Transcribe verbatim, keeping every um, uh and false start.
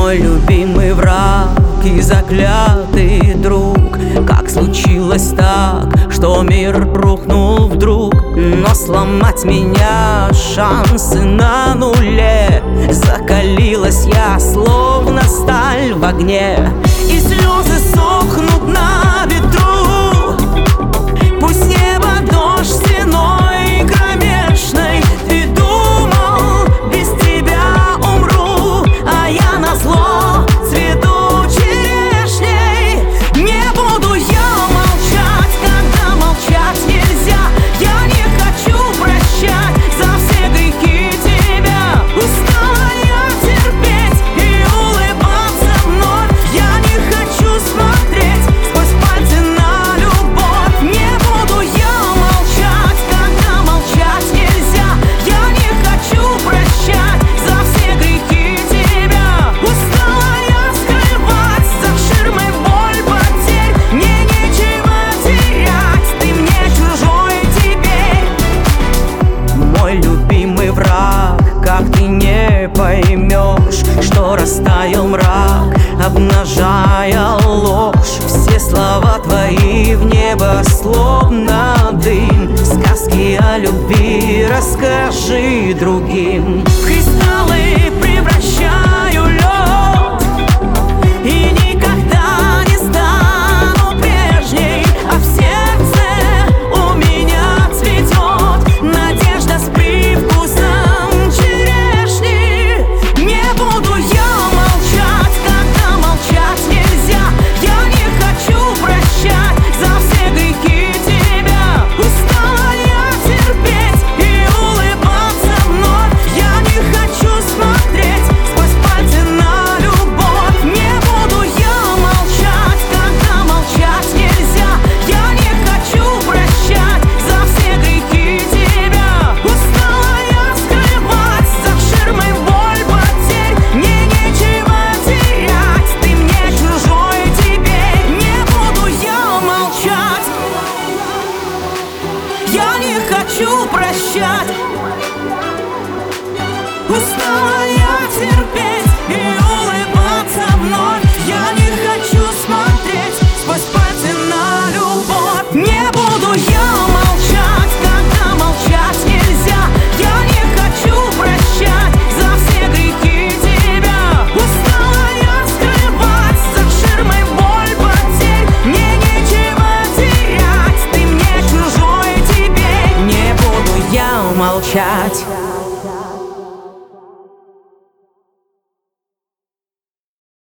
Мой любимый враг и заклятый друг. Как случилось так, что мир рухнул вдруг? Но сломать меня шансы на нуле. Закалилась я, словно сталь в огне, и слезы сохнут на ветру. Пусть небо дождь стеной кромешной. Ты думал, без тебя умру, а я назло цвету черешней. Не буду я молчать, когда молчать нельзя. Я не хочу прощать за все грехи тебя. Устала я терпеть и улыбаться вновь. Я не хочу смотреть сквозь пальцы на любовь. Не буду я молчать, когда молчать нельзя. Я не хочу прощать за все грехи тебя. Устала я скрывать за ширмой боль потерь. Мне нечего терять, ты мне чужой теперь. Мой любимый враг, как ты не поймешь, что растаял мрак, обнажая ложь. Все слова твои в небо словно дым. Сказки о любви расскажи другим. В кристаллы превращаю лед и никогда не стану прежней. А в сердце у меня цветет надежда с привкусом черешни. Не буду я молчать, когда молчать нельзя. Я не хочу прощать за все грехи тебя. Устала я терпеть и улыбаться вновь. Я не хочу смотреть сквозь пальцы на любовь. Не буду я молчать, когда молчать нельзя. Я не хочу прощать за все грехи тебя. Устала я скрывать за ширмой боль потерь. Мне нечего терять, ты мне чужой теперь. Не буду я молчать, я не хочу прощать. Устала я терпеть и улыбаться вновь. Я не хочу смотреть сквозь пальцы на любовь. Не буду я молчать, когда молчать нельзя. Я не хочу прощать за все грехи тебя. Устала я скрывать за ширмой боль потерь. Мне нечего терять, ты мне чужой теперь. Не буду я молчать.